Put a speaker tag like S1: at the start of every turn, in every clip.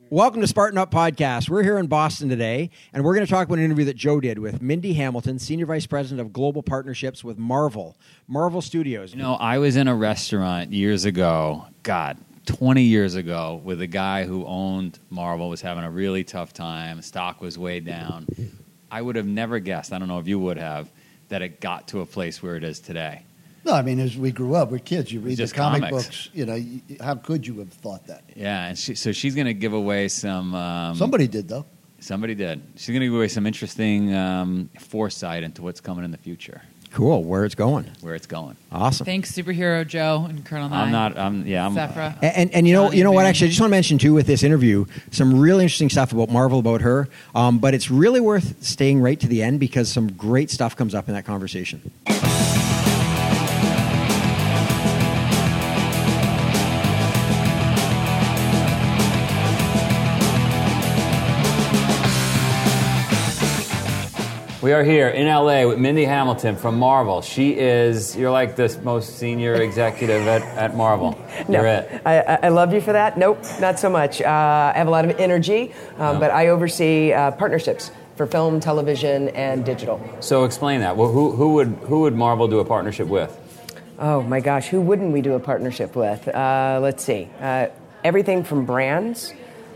S1: Welcome to Spartan Up Podcast. We're here in Boston today, and we're going to talk about an interview that Joe did with Mindy Hamilton, Senior Vice President of Global Partnerships with Marvel Studios.
S2: You know, I was in a restaurant years ago, 20 years ago, with a guy who owned Marvel, was having a really tough time. Stock was way down. I would have never guessed, I don't know if you would have, that it got to a place where it is today.
S3: No, I mean, as we grew up, we're kids. You read the comic
S2: comics.
S3: books. You know, how could you have thought that?
S2: Yeah, and so she's going to give away some...
S3: Somebody did, though.
S2: Somebody did. She's going to give away some interesting foresight into what's coming in the future.
S1: Cool. Where it's going. Awesome.
S4: Thanks, Superhero Joe and Colonel Nye.
S2: I'm
S4: Sephra.
S1: And you know what? Actually, I just want to mention too with this interview some really interesting stuff about Marvel, about her. But it's really worth staying right to the end because some great stuff comes up in that conversation.
S2: We are here in LA with Mindy Hamilton from Marvel. You're like the most senior executive at Marvel.
S5: No,
S2: You're it.
S5: I love you for that. Nope, not so much. I have a lot of energy, but I oversee partnerships for film, television, and digital.
S2: So explain that. Well, who would Marvel do a partnership with?
S5: Oh my gosh, who wouldn't we do a partnership with? Let's see. Everything from brands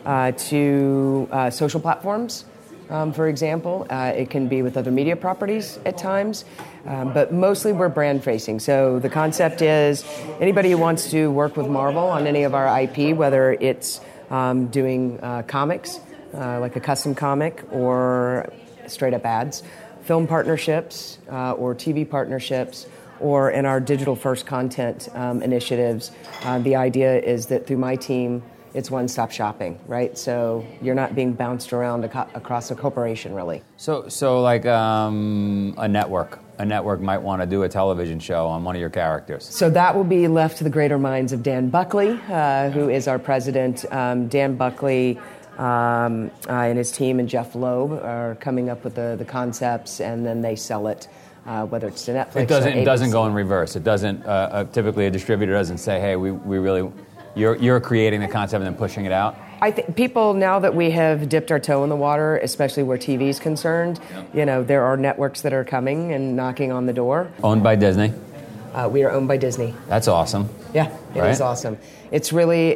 S5: to social platforms. For example, it can be with other media properties at times, but mostly we're brand facing. So the concept is anybody who wants to work with Marvel on any of our IP, whether it's doing comics, like a custom comic, or straight up ads, film partnerships, or TV partnerships, or in our digital first content initiatives, the idea is that through my team, it's one-stop shopping, right? So you're not being bounced around across a corporation, really.
S2: So like a network might want to do a television show on one of your characters.
S5: So that will be left to the greater minds of Dan Buckley, who is our president. Dan Buckley and his team and Jeff Loeb are coming up with the concepts, and then they sell it, whether it's to Netflix.
S2: It doesn't go in reverse. It doesn't. Typically, a distributor doesn't say, "Hey, we really." You're creating the concept and then pushing it out?
S5: I think people, now that we have dipped our toe in the water, especially where TV is concerned, you know, there are networks that are coming and knocking on the door.
S2: Owned by Disney?
S5: We are owned by Disney.
S2: That's awesome.
S5: Yeah, it is awesome. It's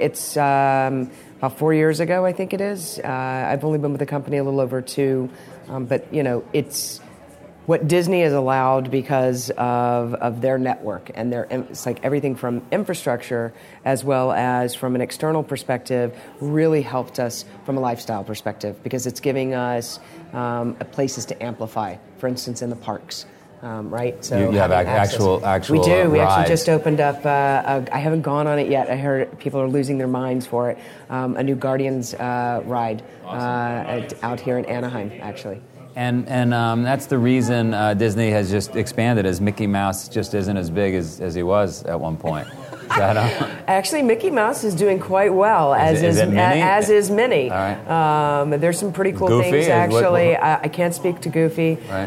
S5: about 4 years ago, I think it is. I've only been with the company a little over 2, but, you know, it's what Disney has allowed because of their network and it's like everything from infrastructure as well as from an external perspective really helped us from a lifestyle perspective because it's giving us places to amplify, for instance, in the parks. Right, so
S2: you have actual.
S5: We do. We
S2: rides.
S5: actually just opened up. I haven't gone on it yet. I heard people are losing their minds for it. A new Guardians ride out here in Anaheim, actually.
S2: And that's the reason Disney has just expanded, as Mickey Mouse just isn't as big as he was at one point.
S5: Actually, Mickey Mouse is doing quite well, as is Minnie.
S2: All right.
S5: There's some pretty cool
S2: Goofy
S5: things, actually.
S2: what?
S5: I can't speak to Goofy.
S2: Right.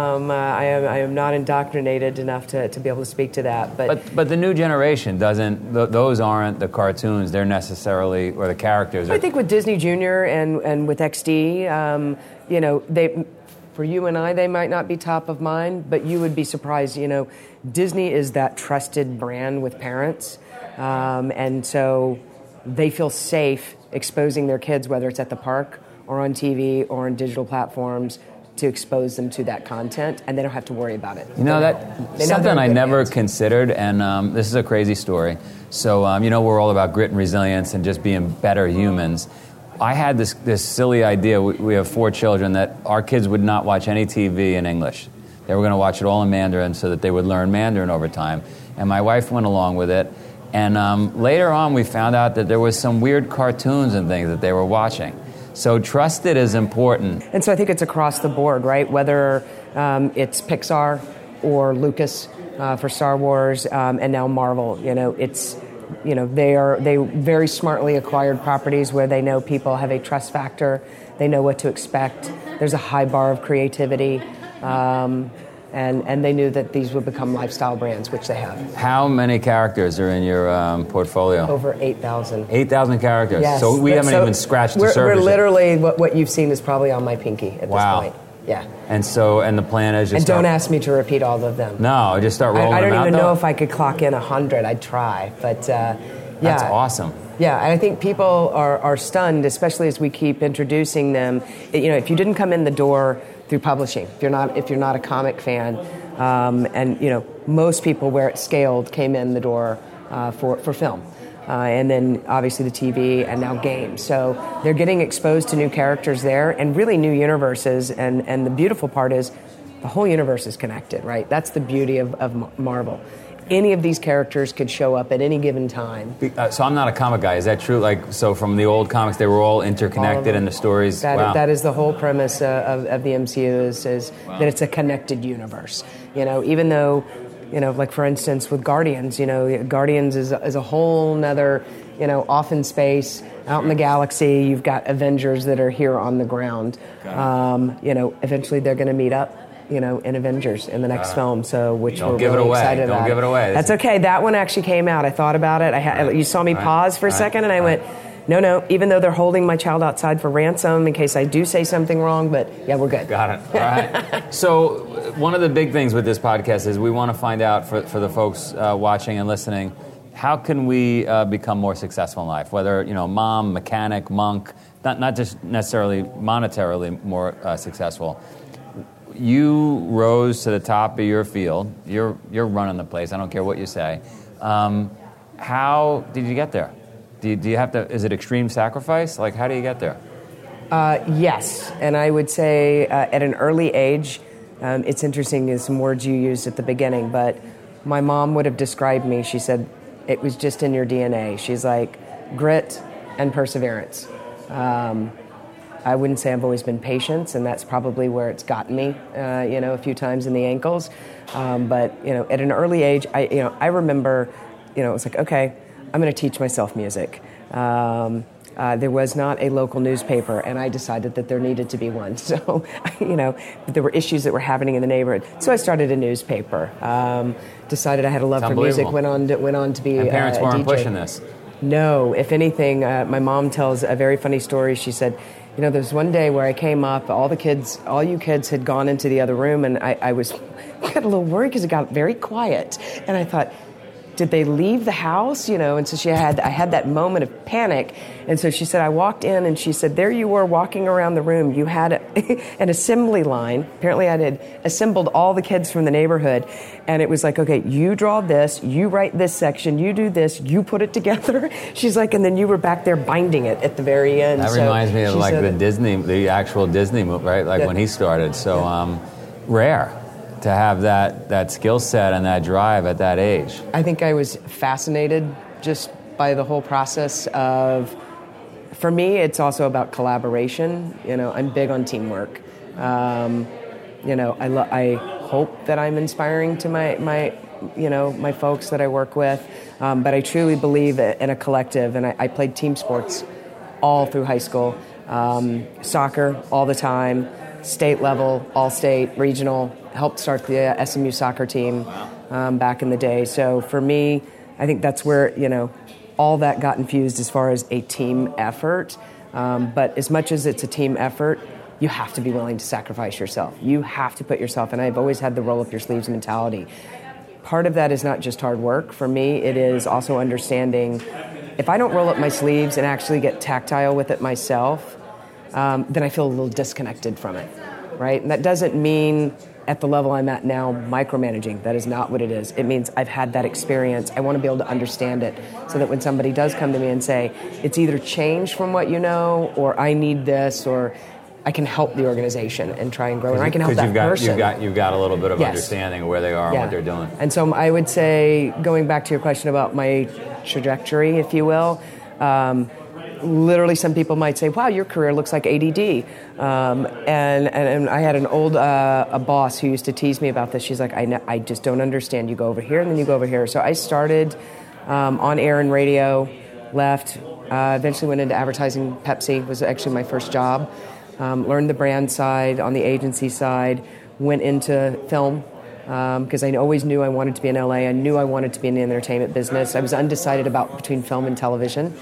S5: I am not indoctrinated enough to be able to speak to that.
S2: But the new generation doesn't. Those aren't the cartoons. They're necessarily, or the characters.
S5: I think with Disney Junior and with XD, you know, for you and I, they might not be top of mind, but you would be surprised. You know, Disney is that trusted brand with parents, and so they feel safe exposing their kids, whether it's at the park or on TV or on digital platforms, to expose them to that content, and they don't have to worry about it.
S2: You know, that's something I never considered, and this is a crazy story. So, you know, we're all about grit and resilience and just being better humans. I had this silly idea. We have 4 children that our kids would not watch any TV in English. They were going to watch it all in Mandarin so that they would learn Mandarin over time. And my wife went along with it. And later on, we found out that there was some weird cartoons and things that they were watching. So trusted is important.
S5: And so I think it's across the board, right? Whether it's Pixar or Lucas for Star Wars, and now Marvel. You know, it's... You know, they very smartly acquired properties where they know people have a trust factor. They know what to expect. There's a high bar of creativity. And they knew that these would become lifestyle brands, which they have.
S2: How many characters are in your portfolio?
S5: Over 8,000.
S2: 8,000 characters.
S5: Yes.
S2: So we haven't even scratched the surface.
S5: We're literally, what you've seen is probably on my pinky at this point. Yeah.
S2: And the plan is just...
S5: And don't ask me to repeat all of them.
S2: No, just start rolling them out.
S5: I don't even
S2: though?
S5: know if I could clock in 100. I'd try, but yeah.
S2: That's awesome.
S5: Yeah, and I think people are stunned, especially as we keep introducing them. If you didn't come in the door through publishing, if you're not a comic fan, and most people where it's scaled came in the door for film. And then obviously the TV and now games. So they're getting exposed to new characters there and really new universes. And the beautiful part is the whole universe is connected, right? That's the beauty of Marvel. Any of these characters could show up at any given time.
S2: So I'm not a comic guy. Is that true? So from the old comics, they were all interconnected and the stories...
S5: That is the whole premise of the MCU is that it's a connected universe. Even though... like for instance with Guardians, Guardians is a whole nother, off in space, out in the galaxy. You've got Avengers that are here on the ground. Eventually they're going to meet up, in Avengers in the next film. So which we're really excited about.
S2: Don't give it away.
S5: That's okay. That one actually came out. I thought about it. You saw me pause for a second, and I went, no. Even though they're holding my child outside for ransom in case I do say something wrong, but yeah, we're good.
S2: Got it. All right. So one of the big things with this podcast is we want to find out for the folks watching and listening, how can we become more successful in life? Whether mom, mechanic, monk, not just necessarily monetarily more successful. You rose to the top of your field. You're running the place. I don't care what you say. How did you get there? Do you have to? Is it extreme sacrifice? How do you get there?
S5: Yes, and I would say at an early age, it's interesting. Is some words you used at the beginning, but my mom would have described me. She said it was just in your DNA. She's like grit and perseverance. I wouldn't say I've always been patient, and that's probably where it's gotten me, a few times in the ankles. But at an early age, I remember, it was like, okay, I'm going to teach myself music. There was not a local newspaper, and I decided that there needed to be one. So, there were issues that were happening in the neighborhood. So I started a newspaper. Decided I had a love for music. Went on to be.
S2: And parents weren't
S5: DJ.
S2: pushing this.
S5: No, if anything, my mom tells a very funny story. She said, there was one day where I came up, all you kids had gone into the other room, and I got a little worried because it got very quiet. And I thought, did they leave the house? And so I had that moment of panic. And so she said, I walked in and she said, there you were walking around the room. You had an assembly line. Apparently I had assembled all the kids from the neighborhood. And it was like, okay, you draw this, you write this section, you do this, you put it together. She's like, and then you were back there binding it at the very end.
S2: That reminds me of the actual Disney movie, right? When he started. So rare to have that skill set and that drive at that age.
S5: I think I was fascinated just by the whole process of, for me, it's also about collaboration. I'm big on teamwork. I hope that I'm inspiring to my folks that I work with, but I truly believe in a collective, and I played team sports all through high school, soccer all the time, state level, all-state, regional, helped start the SMU soccer team back in the day. So for me, I think that's where, all that got infused as far as a team effort. But as much as it's a team effort, you have to be willing to sacrifice yourself. You have to put yourself, and I've always had the roll up your sleeves mentality. Part of that is not just hard work. For me, it is also understanding if I don't roll up my sleeves and actually get tactile with it myself, then I feel a little disconnected from it, right? And that doesn't mean at the level I'm at now micromanaging. That is not what it is. It means I've had that experience. I want to be able to understand it so that when somebody does come to me and say, it's either changed from what you know, or I need this, or I can help the organization and try and grow, and I can help that person.
S2: You've got a little bit of understanding of where they are and what they're doing. And
S5: so I would say, going back to your question about my trajectory, if you will, literally some people might say, wow, your career looks like ADD. And I had an old a boss who used to tease me about this. She's like, I just don't understand. You go over here and then you go over here. So I started on air and radio, left, eventually went into advertising. Pepsi was actually my first job. Learned the brand side on the agency side, went into film, because I always knew I wanted to be in LA. I knew I wanted to be in the entertainment business. I was undecided between film and television,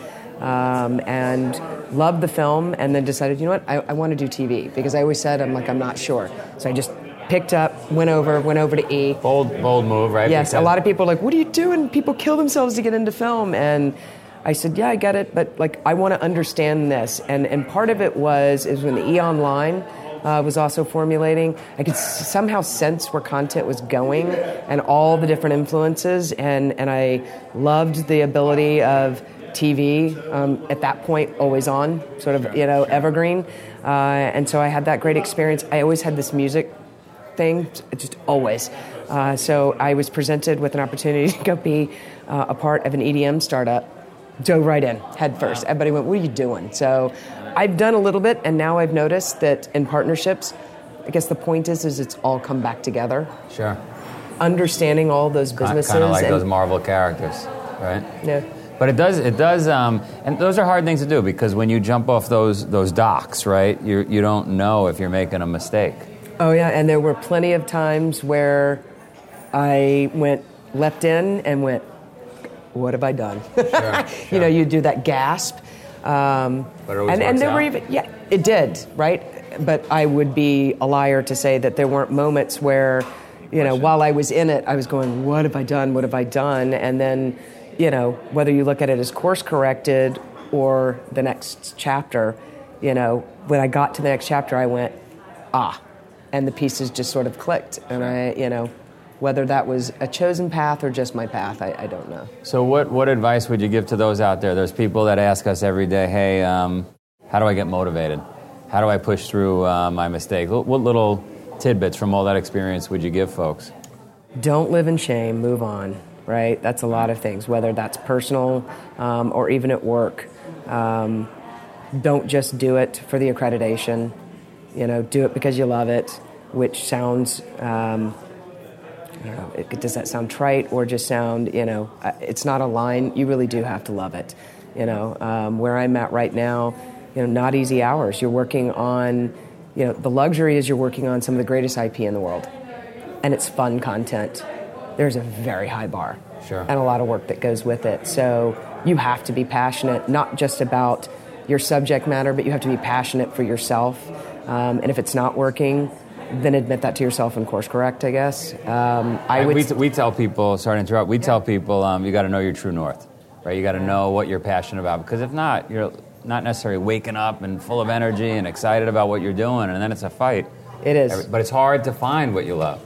S5: and loved the film, and then decided, you know what, I want to do TV, because I always said, I'm not sure. So I just picked up, went over to E.
S2: Bold move, right?
S5: Yes,
S2: Because
S5: a lot of people are like, what are you doing? People kill themselves to get into film. And I said, yeah, I get it, but like, I want to understand this. And part of it is when the E! Online was also formulating, I could somehow sense where content was going and all the different influences. And I loved the ability of TV, at that point, always on, sort of, evergreen. And so I had that great experience. I always had this music thing, just always. So I was presented with an opportunity to go be a part of an EDM startup. Dove right in, head first. Everybody went, what are you doing? So I've done a little bit, and now I've noticed that in partnerships, I guess the point is it's all come back together.
S2: Sure.
S5: Understanding all those businesses.
S2: Kind of like those Marvel characters, right?
S5: Yeah.
S2: But it does, and those are hard things to do, because when you jump off those docks, right, you don't know if you're making a mistake.
S5: Oh, yeah, and there were plenty of times where I leapt in and went, what have I done?
S2: Sure.
S5: You do that gasp.
S2: But it always
S5: and there
S2: works
S5: were
S2: out.
S5: even, it did, right? But I would be a liar to say that there weren't moments where, while I was in it, I was going, what have I done? What have I done? And then, whether you look at it as course corrected or the next chapter, when I got to the next chapter, I went, and the pieces just sort of clicked. And I, whether that was a chosen path or just my path, I don't know.
S2: So what advice would you give to those out there? There's people that ask us every day, hey, how do I get motivated? How do I push through my mistakes? What little tidbits from all that experience would you give folks?
S5: Don't live in shame, move on, right? That's a lot of things, whether that's personal or even at work. Don't just do it for the accreditation. Do it because you love it, which sounds, I don't know, does that sound trite or just sound, it's not a line. You really do have to love it. Where I'm at right now, not easy hours. You're working on, the luxury is you're working on some of the greatest IP in the world. And it's fun content. There's a very high bar.
S2: Sure.
S5: And a lot of work that goes with it. So you have to be passionate, not just about your subject matter, but you have to be passionate for yourself. And if it's not working, then admit that to yourself and course correct, I guess.
S2: We tell people, sorry to interrupt, tell people you got to know your true north, right? You got to know what you're passionate about, because if not, you're not necessarily waking up and full of energy and excited about what you're doing, and then it's a fight.
S5: It is.
S2: But it's hard to find what you love.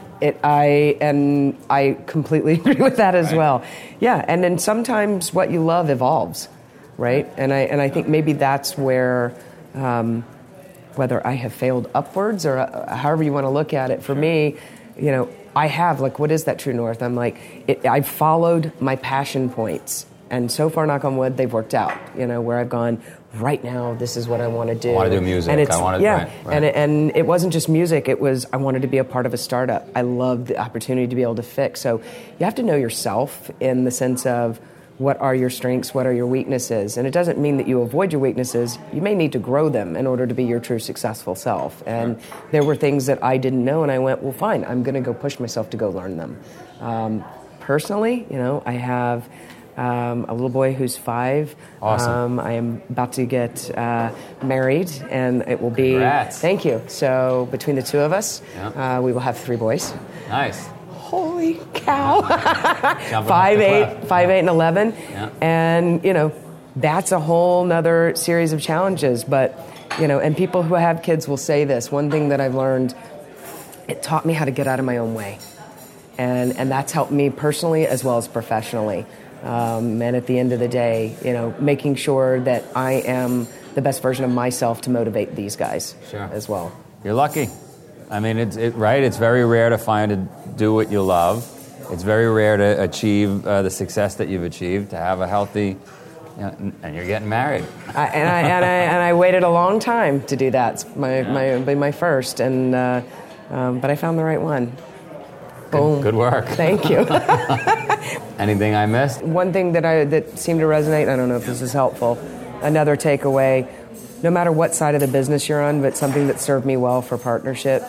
S5: I completely agree with that as well. Yeah, and then sometimes what you love evolves, right? And I think maybe that's where, whether I have failed upwards or however you want to look at it, for me, I have, what is that true north? I'm I've followed my passion points, and so far, knock on wood, they've worked out, where I've gone, right now, this is what I want to do.
S2: I want to do music.
S5: And
S2: Right.
S5: And it wasn't just music. It was, I wanted to be a part of a startup. I loved the opportunity to be able to fix. So you have to know yourself in the sense of what are your strengths, what are your weaknesses. And it doesn't mean that you avoid your weaknesses. You may need to grow them in order to be your true successful self. And there were things that I didn't know, and I went, well, fine, I'm going to go push myself to go learn them. Personally, I have a little boy who's 5.
S2: Awesome.
S5: I am about to get married, and it will be...
S2: Congrats.
S5: Thank you. So between the two of us,
S2: Yep.
S5: we will have 3 boys.
S2: Nice.
S5: Holy cow.
S2: Jumping
S5: 5'8", and 11.
S2: Yeah.
S5: And, that's a whole nother series of challenges. But, and people who have kids will say this. One thing that I've learned, it taught me how to get out of my own way. And that's helped me personally as well as professionally. And at the end of the day, making sure that I am the best version of myself to motivate these guys as well.
S2: You're lucky. I mean, it's very rare to find to do what you love. It's very rare to achieve the success that you've achieved, to have a healthy, and you're getting married.
S5: I waited a long time to do that. It's my first, and but I found the right one. Boom.
S2: Good work.
S5: Thank you.
S2: Anything I missed?
S5: One thing that seemed to resonate, I don't know if this is helpful, another takeaway, no matter what side of the business you're on, but something that served me well for partnerships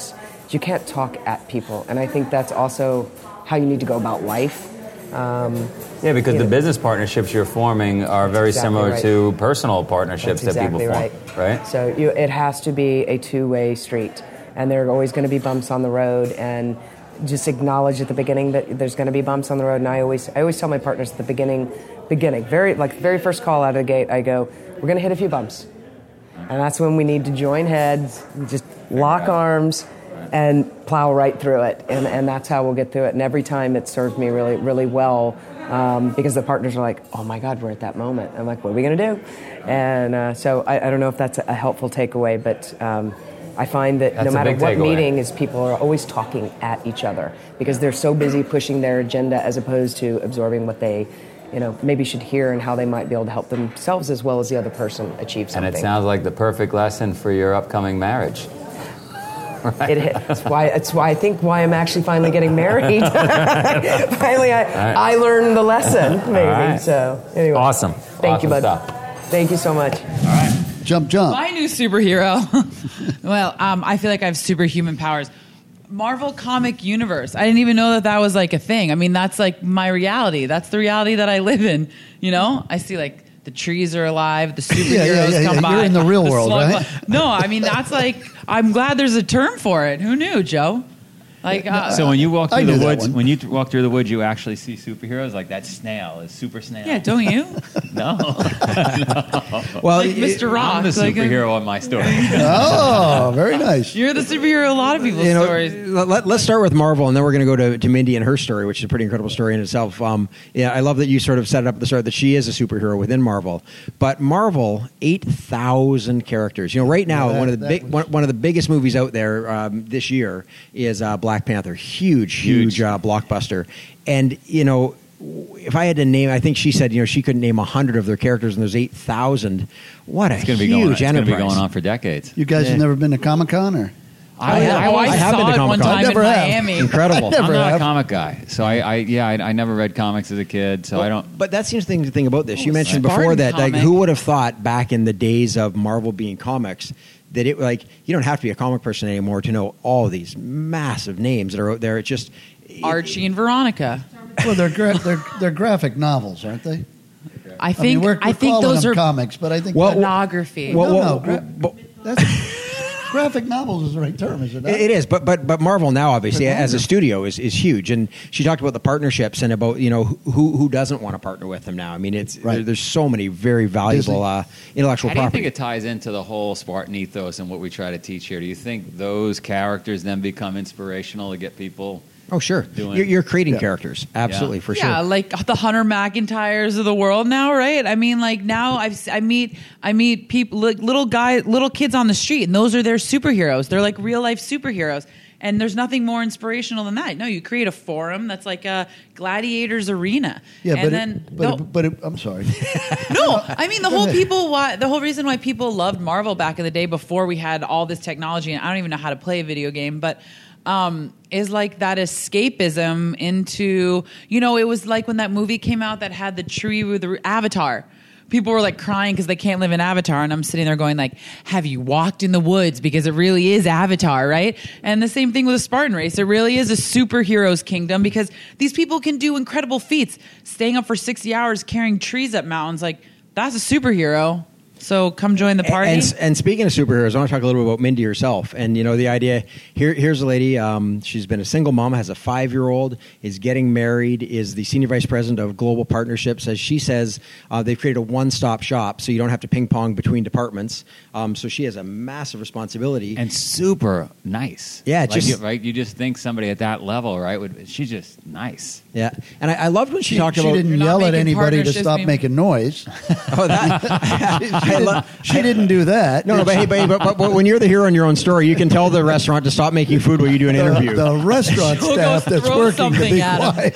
S5: you can't talk at people. And I think that's also how you need to go about life.
S2: Yeah, because the business partnerships you're forming are very similar to personal partnerships that people form, right?
S5: So it has to be a two-way street, and there are always going to be bumps on the road, and just acknowledge at the beginning that there's going to be bumps on the road. And I always tell my partners at the beginning, very first call out of the gate, I go, we're going to hit a few bumps, and that's when we need to join heads, just lock arms, and plow right through it, and that's how we'll get through it. And every time it served me really, really well, because the partners are like, oh my God, we're at that moment. I'm like, what are we going to do? And so I don't know if that's a helpful takeaway, but I find that no matter what meeting is, people are always talking at each other because they're so busy pushing their agenda as opposed to absorbing what they maybe should hear and how they might be able to help themselves as well as the other person achieve something.
S2: And it sounds like the perfect lesson for your upcoming marriage.
S5: Right. It's why I think I'm actually finally getting married. Finally, I learned the lesson, maybe. Right. So anyway,
S2: awesome.
S5: Thank you, bud. Thank you so much.
S3: All right, jump.
S4: My new superhero. Well, I feel like I have superhuman powers. Marvel Comic Universe. I didn't even know that was like a thing. I mean, that's like my reality. That's the reality that I live in. I see like. The trees are alive. The superheroes come by.
S3: You're in the real world, right?
S4: No, I mean that's like. I'm glad there's a term for it. Who knew, Joe? Like,
S6: so when you walk through the woods, walk through the woods, you actually see superheroes. Like that snail is Super Snail.
S4: Yeah, don't you?
S6: No.
S1: Well,
S4: like Mr. Rock.
S6: I'm the superhero on my story.
S3: Oh, very nice.
S4: You're the superhero in a lot of people's stories.
S1: Let's start with Marvel, and then we're going to go to Mindy and her story, which is a pretty incredible story in itself. I love that you sort of set it up at the start that she is a superhero within Marvel. But Marvel, 8,000 characters. Right now, one of the biggest movies out there this year is Black Panther. Huge blockbuster. And, if I had to name, I think she said, she couldn't name 100 of their characters, and there's 8,000. What a huge enterprise. It's going
S6: to be going on for decades.
S3: You guys have never been to Comic-Con, or?
S4: I have been to one time in Miami.
S1: Incredible.
S6: I'm not a comic guy, so I never read comics as a kid, so I don't.
S1: But that's the interesting thing about this. You mentioned before that, who would have thought back in the days of Marvel being comics that it you don't have to be a comic person anymore to know all these massive names that are out there. It's just
S4: Archie and Veronica.
S3: Well, they're graphic novels, aren't they?
S4: I think those are
S3: comics, but I think
S4: pornography.
S3: Graphic novels is the right term, is it not?
S1: It is, but Marvel now obviously as a studio is huge, and she talked about the partnerships and about who doesn't want to partner with them now. I mean, there's so many very valuable intellectual property.
S6: How do you think it ties into the whole Spartan ethos and what we try to teach here? Do you think those characters then become inspirational to get people?
S1: Oh, sure. You're creating characters. Absolutely, for sure.
S4: Yeah, like the Hunter McIntyres of the world now, right? I mean, like now I meet people, like little kids on the street, and those are their superheroes. They're like real life superheroes. And there's nothing more inspirational than that. No, you create a forum that's like a gladiators arena.
S3: Yeah,
S4: and
S3: but I'm sorry.
S4: No, I mean the whole reason why people loved Marvel back in the day before we had all this technology, and I don't even know how to play a video game, but is like that escapism into, it was like when that movie came out that had the tree with the Avatar. People were like crying because they can't live in Avatar, and I'm sitting there going like, have you walked in the woods? Because it really is Avatar, right? And the same thing with a Spartan race. It really is a superhero's kingdom because these people can do incredible feats. Staying up for 60 hours carrying trees up mountains, like that's a superhero. So come join the party.
S1: And speaking of superheroes, I want to talk a little bit about Mindy herself. And, the idea, here's a lady, she's been a single mom, has a 5-year-old, is getting married, is the senior vice president of global partnerships. As she says, they've created a one-stop shop, so you don't have to ping-pong between departments. So she has a massive responsibility.
S6: And super nice.
S1: Yeah.
S6: You just think somebody at that level, right? She's just nice.
S1: Yeah. And I loved when she talked about...
S3: She didn't yell at anybody to stop making noise.
S1: Oh, that...
S3: She didn't do that.
S1: No, but when you're the hero in your own story, you can tell the restaurant to stop making food while you do an interview.
S3: The restaurant staff that's working to be quiet.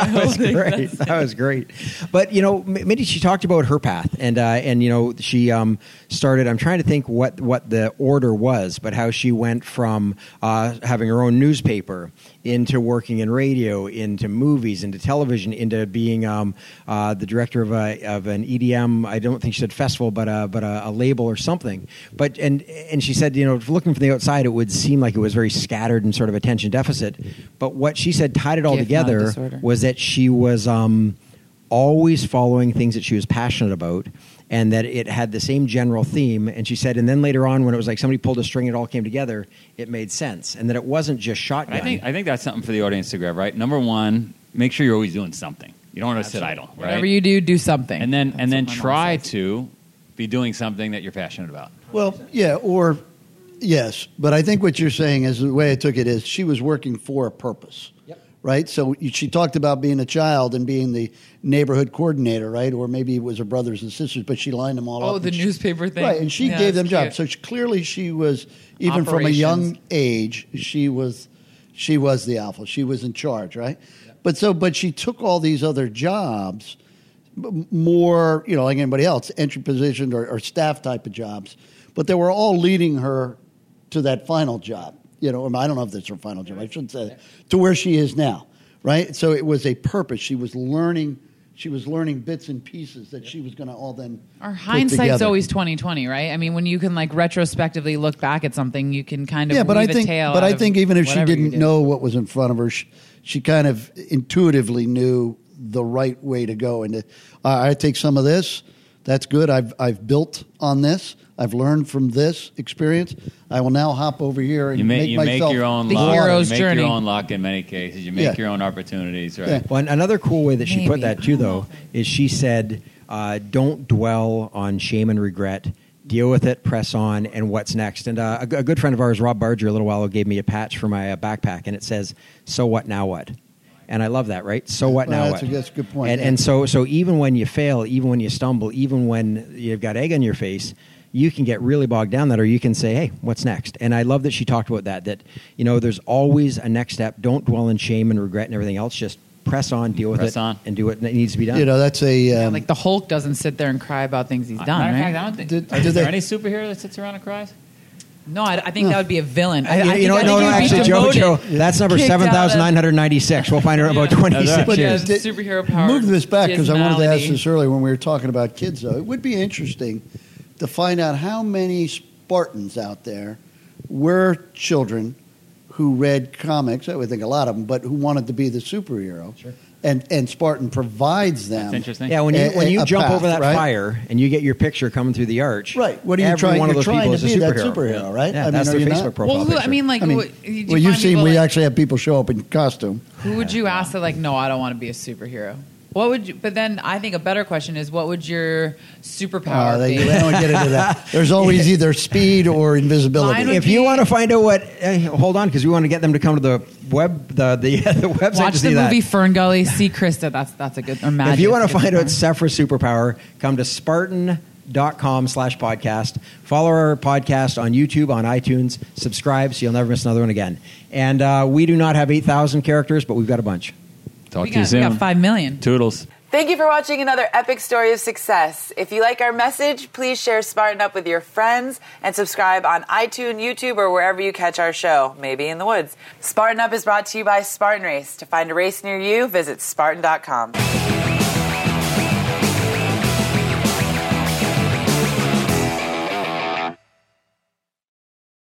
S1: That was great. But Mindy, she talked about her path, and she started. I'm trying to think what the order was, but how she went from having her own newspaper into working in radio, into movies, into television, into being the director of an EDM. I don't think she said festival, but a label or something. But and she said, looking from the outside, it would seem like it was very scattered and sort of attention deficit. But what she said tied it all together was that she was always following things that she was passionate about, and that it had the same general theme. And she said, and then later on, when it was like somebody pulled a string, it all came together, it made sense. And that it wasn't just shotgun.
S6: I think that's something for the audience to grab, right? Number one, make sure you're always doing something. You don't want to sit idle, right?
S4: Whatever you do something.
S6: And then try to be doing something that you're passionate about.
S3: Well, yeah, or yes. But I think what you're saying is, the way I took it is, she was working for a purpose. Right? So she talked about being a child and being the neighborhood coordinator, right? Or maybe it was her brothers and sisters, but she lined them all up.
S4: Oh, the newspaper thing.
S3: Right, and she gave them jobs. So clearly she was, even from a young age, she was the alpha. She was in charge, right? Yeah. But she took all these other jobs, more, like anybody else, entry position or staff type of jobs, but they were all leading her to that final job. I don't know if that's her final job. I shouldn't say that. To where she is now, right? So it was a purpose. She was learning bits and pieces that she was going to all then.
S4: Our hindsight's always 20/20, right? I mean, when you can retrospectively look back at something, you can kind of
S3: But I think even if she didn't know what was in front of her, she kind of intuitively knew the right way to go. And I take some of this. That's good. I've built on this. I've learned from this experience. I will now hop over here and make myself
S6: your own luck.
S4: Hero's
S6: you
S4: journey.
S6: Make your own luck in many cases. You make your own opportunities, right?
S1: Yeah. Well, another cool way that she put that too, though, is she said, "Don't dwell on shame and regret. Deal with it. Press on. And what's next?" And a good friend of ours, Rob Barger, a little while ago, gave me a patch for my backpack, and it says, "So what? Now what?" And I love that, right? So what now?
S3: That's a good point.
S1: And so even when you fail, even when you stumble, even when you've got egg on your face, you can get really bogged down that, or you can say, hey, what's next? And I love that she talked about that there's always a next step. Don't dwell in shame and regret and everything else. Just press on, deal with it, and do what needs to be done.
S3: That's a...
S4: like the Hulk doesn't sit there and cry about things he's done, right?
S6: Fact, I don't think, is there any superhero that sits around and cries?
S4: No, I think that would be a villain.
S1: Actually, Joe, that's number 7,996. We'll find her about 26 years.
S4: Superhero power.
S3: Move this back because I wanted to ask this earlier when we were talking about kids, though. It would be interesting to find out how many Spartans out there were children who read comics. I would think a lot of them, but who wanted to be the superhero. Sure. And Spartan provides them.
S6: That's interesting.
S1: Yeah, when you jump over that fire and you get your picture coming through the arch,
S3: right? What are you trying? You're trying to be that superhero, right?
S1: Yeah, that's their Facebook profile.
S4: Well,
S3: you've seen we actually have people show up in costume.
S4: Who would you ask that no, I don't want to be a superhero? What would you? But then I think a better question is, what would your superpower be?
S3: They don't get into that. There's always either speed or invisibility.
S1: If you want to find out what, hold on, because we want to get them to come to the web, the website.
S4: Watch
S1: to see
S4: the movie
S1: that.
S4: Fern Gully. See Krista. That's a good. Or Magic.
S1: If you want to find out Sephra's superpower, come to Spartan.com/podcast. Follow our podcast on YouTube, on iTunes. Subscribe so you'll never miss another one again. And we do not have 8,000 characters, but we've got a bunch.
S6: Talk to you soon.
S4: We got 5 million.
S6: Toodles.
S7: Thank you for watching another epic story of success. If you like our message, please share Spartan Up with your friends and subscribe on iTunes, YouTube, or wherever you catch our show, maybe in the woods. Spartan Up is brought to you by Spartan Race. To find a race near you, visit Spartan.com.